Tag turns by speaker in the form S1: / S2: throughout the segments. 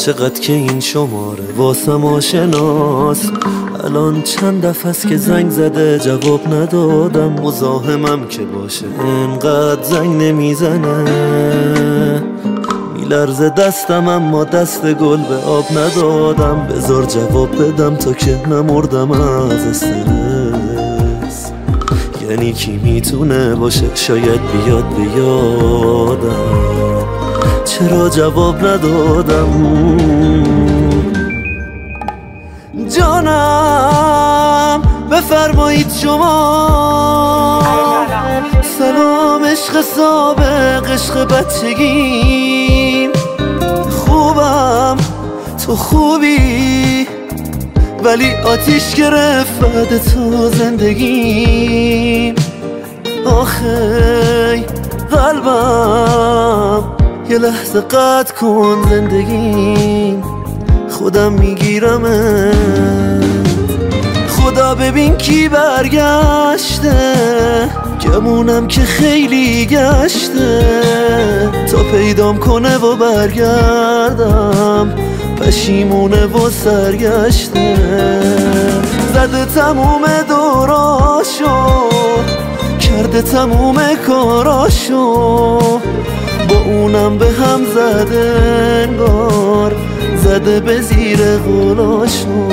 S1: چقدر که این شماره واسم آشناست. الان چند دفعه است که زنگ زده جواب ندادم. مزاحمم که باشه انقدر زنگ نمیزنه. میلرزه دستم اما دست گل به آب ندادم. بذار جواب بدم تا که نمردم از استرس. یعنی کی میتونه باشه شاید بیاد بیادم. چرا جواب ندادم؟ جانم بفرمایید شما. سلام عشق سابق، عشق بچگیم. خوبم تو خوبی، ولی آتیش گرفت بعد تو زندگیم. آخی قلبم یه لحظه قطع کن زندگیم. خودم میگیرمه. خدا ببین کی برگشته. گمونم که خیلی گشته تا پیدام کنه و برگردم. پشیمونه و سرگشته. زده تموم دوراشو، کرده تموم کاراشو. با اونم به هم زده انگار، زده به زیر غلاشو.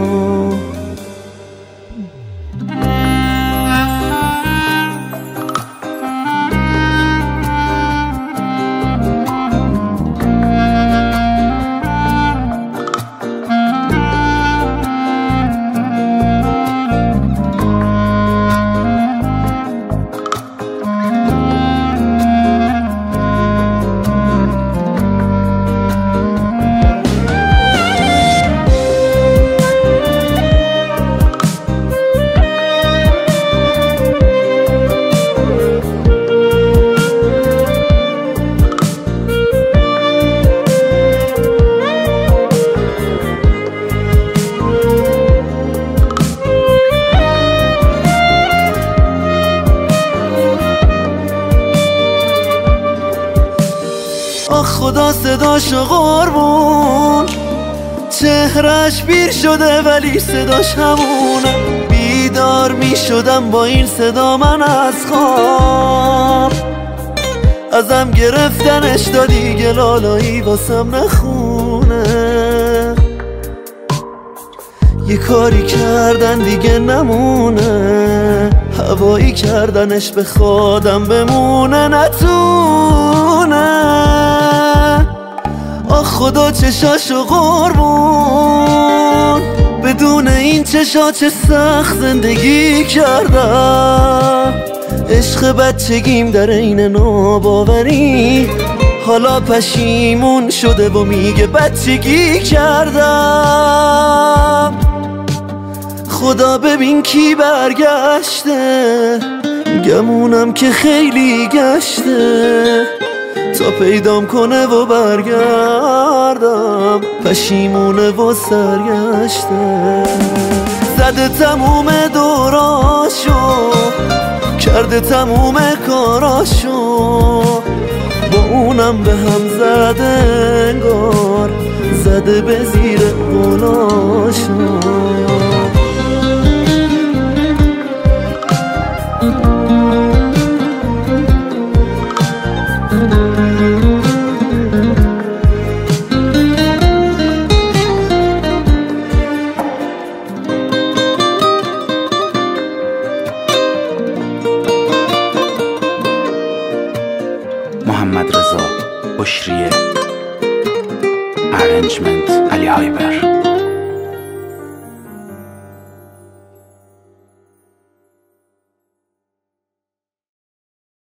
S1: آخ خدا صداشو قربون. چهرش پیر شده ولی صداش همونه. بیدار می شدم با این صدا من از خواب. ازم گرفتنش تا دیگه لالایی واسم نخونه. یه کاری کردن دیگه نمونه. هوایی کردنش به خودم بمونه نتونه. آخ خدا چشاشو قربون. بدون این چشا چه سخت زندگی کردم. عشق بچگیم در این ناباوری حالا پشیمون شده و میگه بچگی کردم. خدا ببین کی برگشته. گمونم که خیلی گشته تا پیدام کنه و برگردم. پشیمونه و سرگشته. زده تموم دوراشو، کرده تموم کاراشو. با اونم به هم زده انگار، زده به زیر غلاشو.
S2: محمد رضا بشریه. ارنجمنت علی هایبر.